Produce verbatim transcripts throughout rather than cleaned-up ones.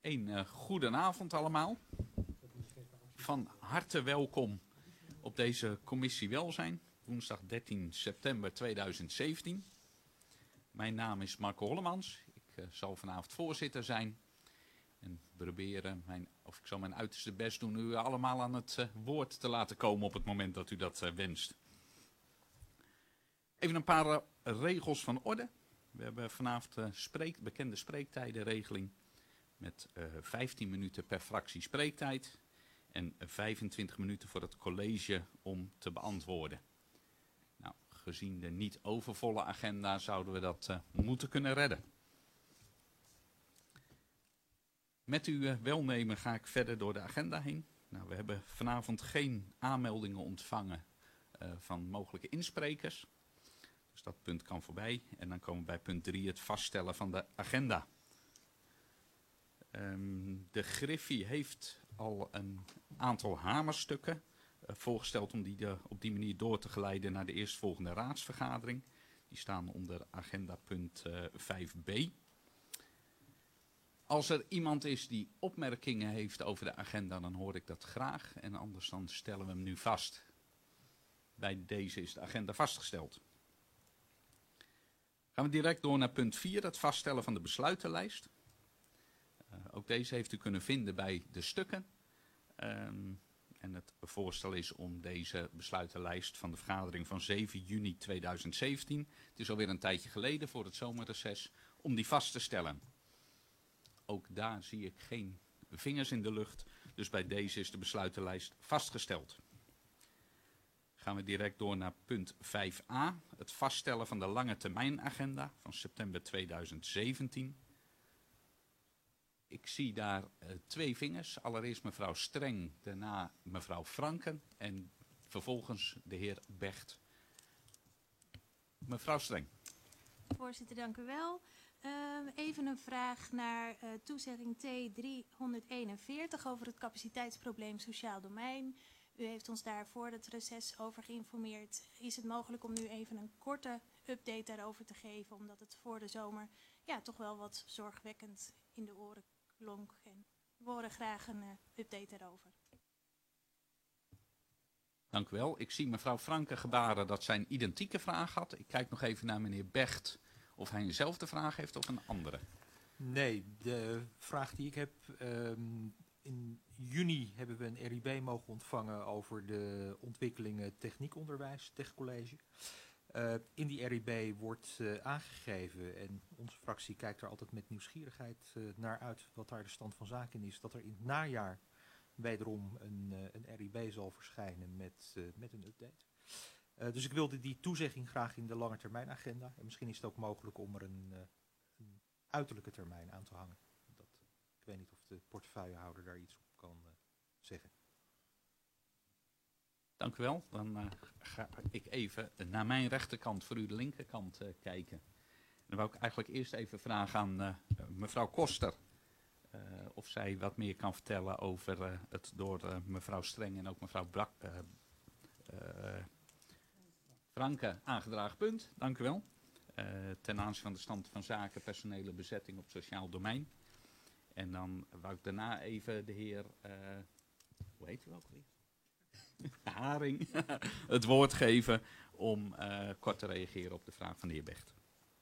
Een uh, goedenavond allemaal. Van harte welkom op deze commissie welzijn, woensdag dertien september tweeduizend zeventien. Mijn naam is Marco Hollemans. Ik uh, zal vanavond voorzitter zijn en proberen, mijn, of ik zal mijn uiterste best doen, u allemaal aan het uh, woord te laten komen op het moment dat u dat uh, wenst. Even een paar uh, regels van orde. We hebben vanavond uh, spreek, bekende spreektijdenregeling met uh, vijftien minuten per fractie spreektijd en vijfentwintig minuten voor het college om te beantwoorden. Nou, gezien de niet overvolle agenda zouden we dat uh, moeten kunnen redden. Met uw uh, welnemen ga ik verder door de agenda heen. Nou, we hebben vanavond geen aanmeldingen ontvangen uh, van mogelijke insprekers. Dus dat punt kan voorbij. En dan komen we bij punt drie, het vaststellen van de agenda. Um, de Griffie heeft al een aantal hamerstukken uh, voorgesteld om die de, op die manier door te geleiden naar de eerstvolgende raadsvergadering. Die staan onder agenda punt uh, vijf b. Als er iemand is die opmerkingen heeft over de agenda, dan hoor ik dat graag. En anders dan stellen we hem nu vast. Bij deze is de agenda vastgesteld. Gaan we direct door naar punt vier, het vaststellen van de besluitenlijst. Uh, ook deze heeft u kunnen vinden bij de stukken. Um, en het voorstel is om deze besluitenlijst van de vergadering van zeven juni tweeduizend zeventien, het is alweer een tijdje geleden voor het zomerreces, om die vast te stellen. Ook daar zie ik geen vingers in de lucht, dus bij deze is de besluitenlijst vastgesteld. Gaan we direct door naar punt vijf a, het vaststellen van de lange termijn agenda van september tweeduizend zeventien. Ik zie daar uh, twee vingers, allereerst mevrouw Streng, daarna mevrouw Franken en vervolgens de heer Becht. Mevrouw Streng. Voorzitter, dank u wel. Uh, even een vraag naar uh, toezegging T driehonderdeenenveertig over het capaciteitsprobleem sociaal domein. U heeft ons daar voor het reces over geïnformeerd. Is het mogelijk om nu even een korte update daarover te geven, omdat het voor de zomer ja, toch wel wat zorgwekkend in de oren klonk. En we horen graag een uh, update daarover. Dank u wel. Ik zie mevrouw Franke gebaren dat zij een identieke vraag had. Ik kijk nog even naar meneer Becht of hij eenzelfde vraag heeft of een andere. Nee, de vraag die ik heb... Um, in juni hebben we een R I B mogen ontvangen over de ontwikkelingen techniekonderwijs, techcollege. Uh, in die R I B wordt uh, aangegeven, en onze fractie kijkt er altijd met nieuwsgierigheid uh, naar uit wat daar de stand van zaken is, dat er in het najaar wederom een, uh, een R I B zal verschijnen met, uh, met een update. Uh, dus ik wilde die toezegging graag in de lange termijn agenda. En misschien is het ook mogelijk om er een, uh, een uiterlijke termijn aan te hangen. Dat, ik weet niet of de portefeuillehouder daar iets op kan uh, zeggen. Dank u wel. Dan uh, ga ik even naar mijn rechterkant voor u de linkerkant uh, kijken. En dan wou ik eigenlijk eerst even vragen aan uh, mevrouw Koster. Uh, of zij wat meer kan vertellen over uh, het door uh, mevrouw Streng en ook mevrouw Brak, uh, uh, Franke aangedragen punt. Dank u wel. Uh, ten aanzien van de stand van zaken, personele bezetting op sociaal domein. En dan wou ik daarna even de heer, uh, hoe heet u ook weer? Haring, het woord geven om uh, kort te reageren op de vraag van de heer Becht.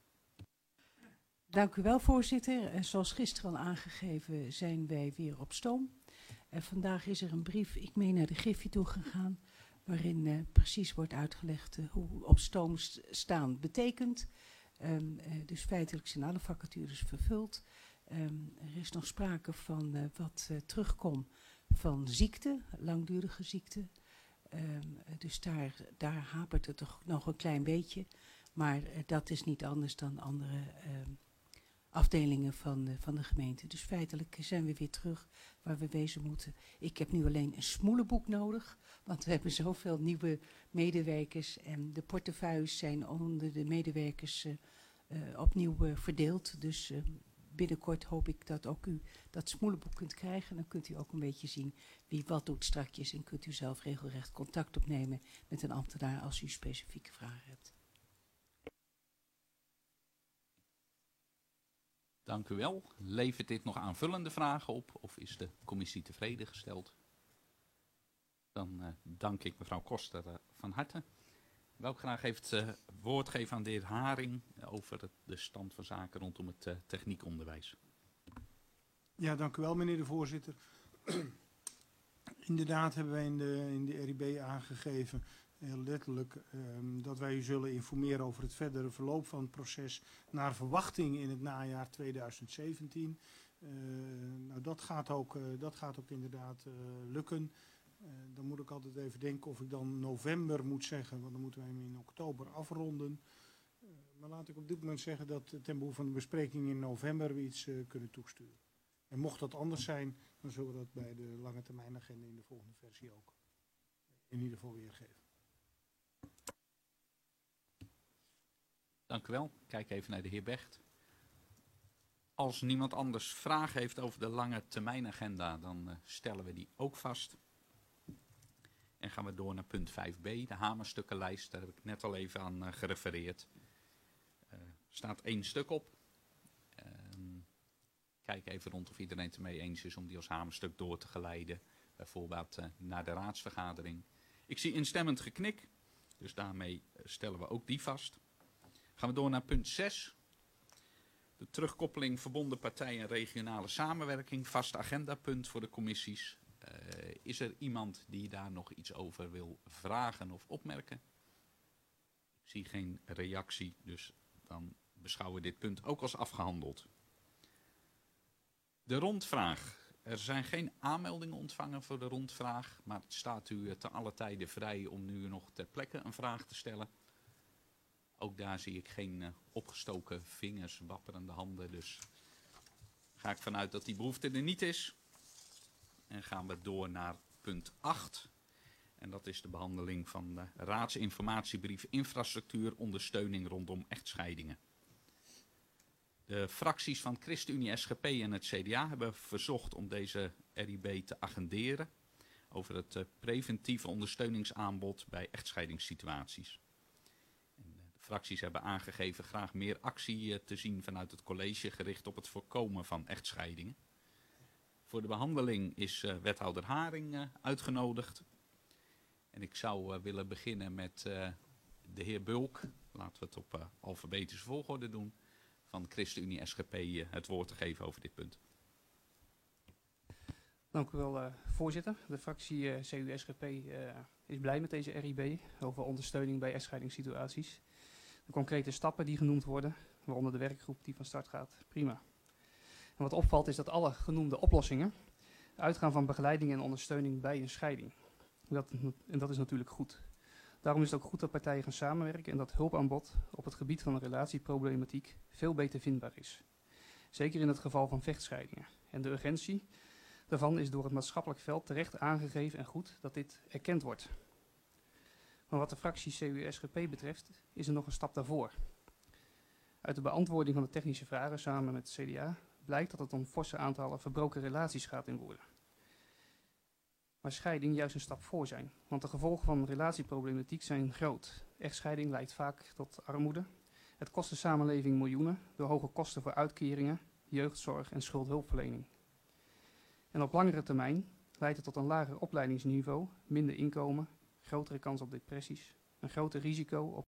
Dank u wel, voorzitter. En zoals gisteren al aangegeven zijn wij weer op stoom. En vandaag is er een brief, ik meen naar de Griffie toe gegaan, waarin uh, precies wordt uitgelegd uh, hoe op stoom st- staan betekent. Um, uh, dus feitelijk zijn alle vacatures vervuld. Um, er is nog sprake van uh, wat uh, terugkom van ziekte, langdurige ziekte. Um, dus daar, daar hapert het toch nog een klein beetje. Maar uh, dat is niet anders dan andere um, afdelingen van, uh, van de gemeente. Dus feitelijk zijn we weer terug waar we wezen moeten. Ik heb nu alleen een smoelenboek nodig, want we hebben zoveel nieuwe medewerkers. En de portefeuilles zijn onder de medewerkers uh, uh, opnieuw uh, verdeeld. Dus uh, binnenkort hoop ik dat ook u dat smoelenboek kunt krijgen. Dan kunt u ook een beetje zien wie wat doet strakjes. En kunt u zelf regelrecht contact opnemen met een ambtenaar als u specifieke vragen hebt. Dank u wel. Levert dit nog aanvullende vragen op of is de commissie tevreden gesteld? Dan uh, dank ik mevrouw Koster uh, van harte. Ik wil ook graag even het uh, woord geven aan de heer Haring over het, de stand van zaken rondom het uh, techniekonderwijs. Ja, dank u wel, meneer de voorzitter. Inderdaad hebben wij in de, in de R I B aangegeven, heel letterlijk, um, dat wij u zullen informeren over het verdere verloop van het proces naar verwachting in het najaar tweeduizend zeventien. Uh, nou, dat gaat ook, uh, dat gaat ook inderdaad uh, lukken. Uh, dan moet ik altijd even denken of ik dan november moet zeggen, want dan moeten wij hem in oktober afronden. Uh, maar laat ik op dit moment zeggen dat ten behoeve van de bespreking in november we iets uh, kunnen toesturen. En mocht dat anders zijn, dan zullen we dat bij de lange termijn agenda in de volgende versie ook in ieder geval weergeven. Dank u wel. Kijk even naar de heer Becht. Als niemand anders vragen heeft over de lange termijn agenda, dan uh, stellen we die ook vast. En gaan we door naar punt vijf b, de hamerstukkenlijst. Daar heb ik net al even aan uh, gerefereerd. Er uh, staat één stuk op. Um, kijk even rond of iedereen het ermee eens is om die als hamerstuk door te geleiden. Bijvoorbeeld uh, naar de raadsvergadering. Ik zie instemmend geknik, dus daarmee uh, stellen we ook die vast. Gaan we door naar punt zes. De terugkoppeling verbonden partijen en regionale samenwerking. Vast agendapunt voor de commissies. Uh, is er iemand die daar nog iets over wil vragen of opmerken? Ik zie geen reactie, dus dan beschouwen we dit punt ook als afgehandeld. De rondvraag. Er zijn geen aanmeldingen ontvangen voor de rondvraag, maar het staat u te alle tijden vrij om nu nog ter plekke een vraag te stellen. Ook daar zie ik geen uh, opgestoken vingers, wapperende handen, dus ga ik vanuit dat die behoefte er niet is. En gaan we door naar punt acht. En dat is de behandeling van de raadsinformatiebrief infrastructuur ondersteuning rondom echtscheidingen. De fracties van ChristenUnie, S G P en het C D A hebben verzocht om deze R I B te agenderen over het uh, preventieve ondersteuningsaanbod bij echtscheidingssituaties. En de fracties hebben aangegeven graag meer actie uh, te zien vanuit het college gericht op het voorkomen van echtscheidingen. Voor de behandeling is uh, wethouder Haring uh, uitgenodigd. En ik zou uh, willen beginnen met uh, de heer Bulk. Laten we het op uh, alfabetische volgorde doen. Van ChristenUnie S G P uh, het woord te geven over dit punt. Dank u wel, uh, voorzitter. De fractie uh, C U S G P uh, is blij met deze R I B over ondersteuning bij echtscheidingssituaties. De concrete stappen die genoemd worden, waaronder de werkgroep die van start gaat, prima. En wat opvalt is dat alle genoemde oplossingen uitgaan van begeleiding en ondersteuning bij een scheiding. Dat, en dat is natuurlijk goed. Daarom is het ook goed dat partijen gaan samenwerken en dat hulpaanbod op het gebied van de relatieproblematiek veel beter vindbaar is. Zeker in het geval van vechtscheidingen. En de urgentie daarvan is door het maatschappelijk veld terecht aangegeven en goed dat dit erkend wordt. Maar wat de fractie C U S G P betreft is er nog een stap daarvoor. Uit de beantwoording van de technische vragen samen met het C D A blijkt dat het om forse aantallen verbroken relaties gaat in woorden. Maar scheiding juist een stap voor zijn, want de gevolgen van relatieproblematiek zijn groot. Echtscheiding leidt vaak tot armoede. Het kost de samenleving miljoenen door hoge kosten voor uitkeringen, jeugdzorg en schuldhulpverlening. En op langere termijn leidt het tot een lager opleidingsniveau, minder inkomen, grotere kans op depressies, een groter risico op